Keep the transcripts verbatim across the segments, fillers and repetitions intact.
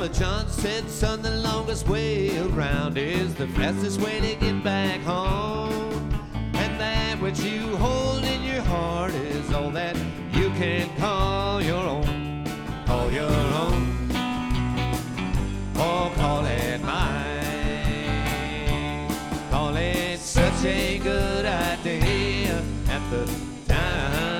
Papa John said, son, the longest way around is the fastest way to get back home. And that which you hold in your heart is all that you can call your own. Call your own, or call it mine. Call it such a good idea at the time.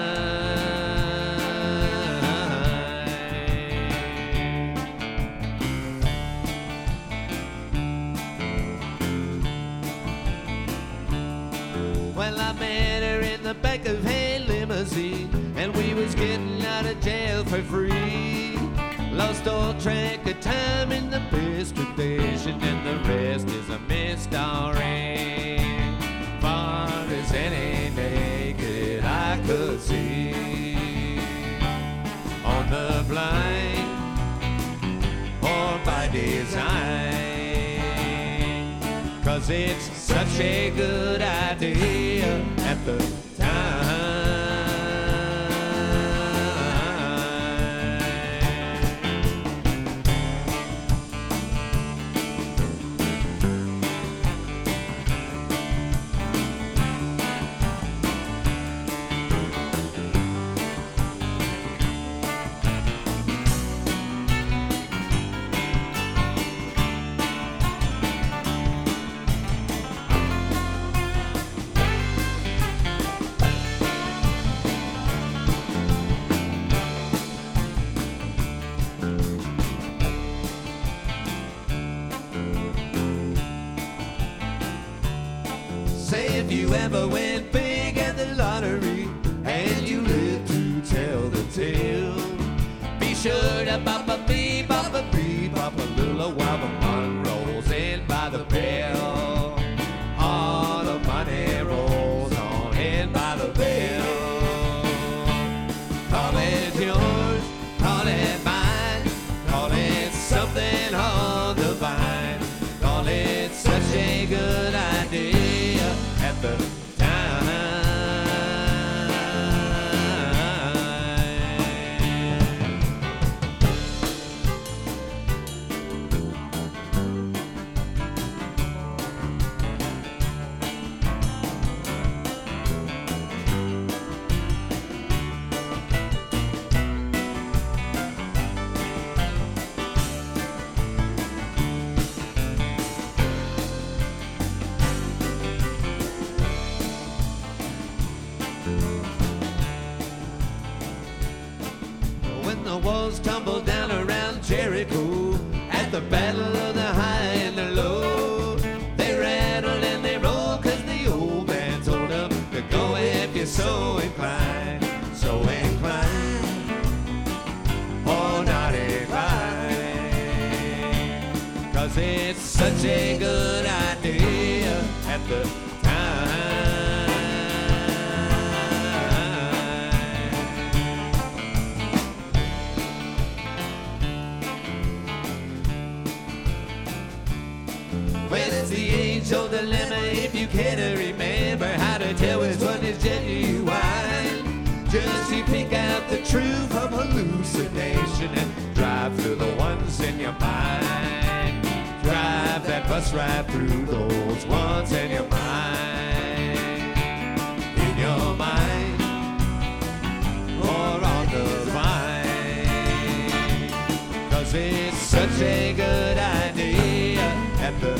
Well, I met her in the back of a limousine, and we was getting out of jail for free. Lost all track of time in the best tradition, and the rest is a mystery. Far as any naked I could see, on the blind or by design, 'cause it's such a good idea at the time. Say if you ever went big at the lottery and you live to tell the tale, be sure to bop a bee, bop a bee, bop a little while the money rolls in by the bell. All the money rolls on in by the bell. Call it yours, call it mine, call it something on the vine. Call it such a good idea at the time. When the walls tumbled down around Jericho at the battle of the high and the low, they rattled and they rolled 'cause the old man told them to go if you're so inclined, so inclined, or not inclined, 'cause it's such a good idea at the time. Well, it's the age-old dilemma if you can't remember how to tell which one is genuine. Just you pick out the truth from hallucination and drive through the ones in your mind. Drive that bus right through those ones in your mind. In your mind, or on the vine, 'cause it's such a good idea at the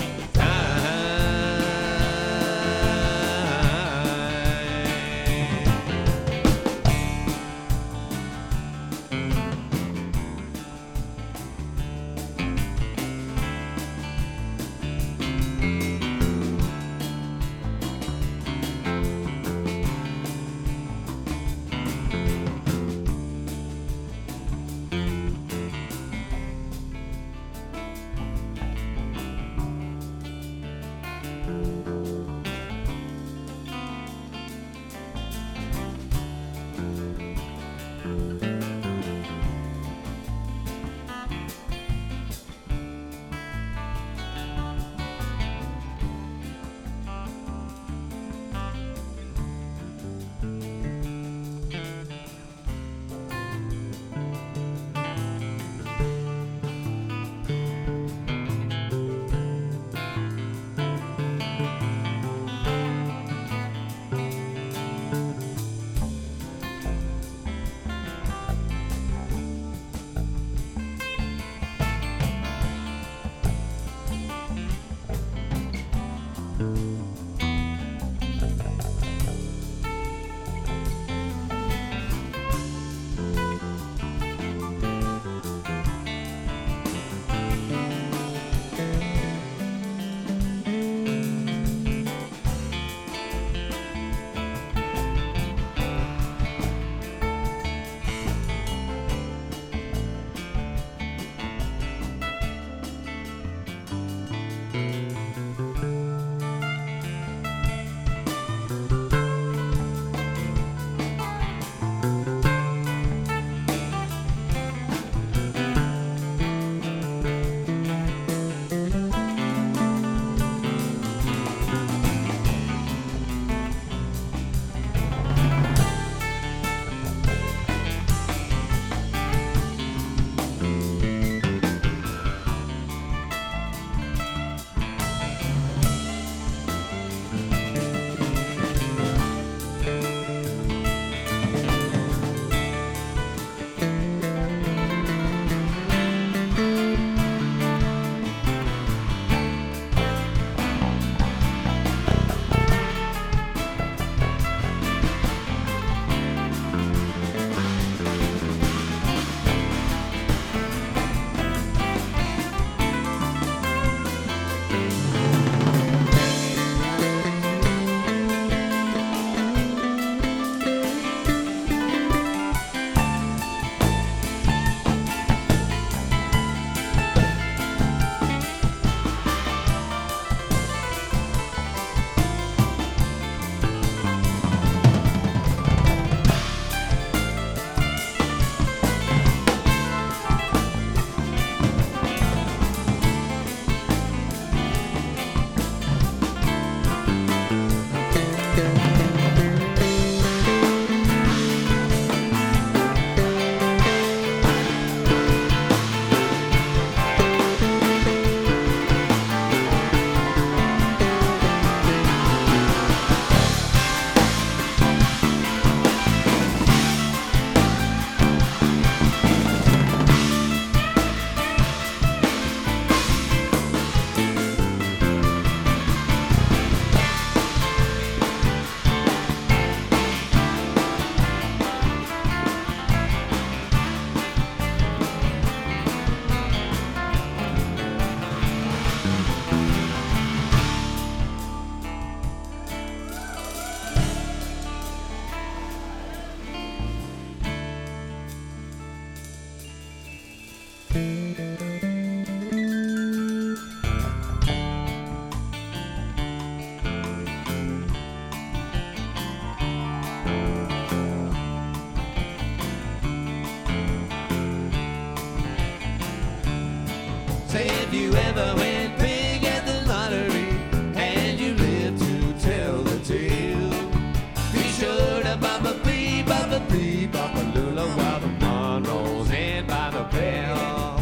Say if you ever went big at the lottery and you live to tell the tale, be sure to bop a bee, bop a bee, bop a lula while the man rolls in by the bell.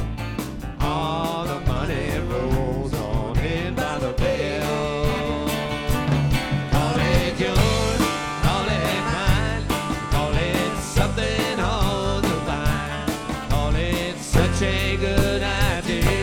All the money rolls on in by the bell. Call it yours, call it mine, call it something all divine, call it such a good idea.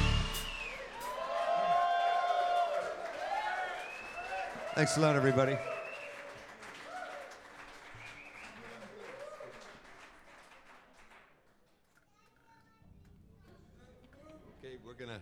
Thanks a lot, everybody.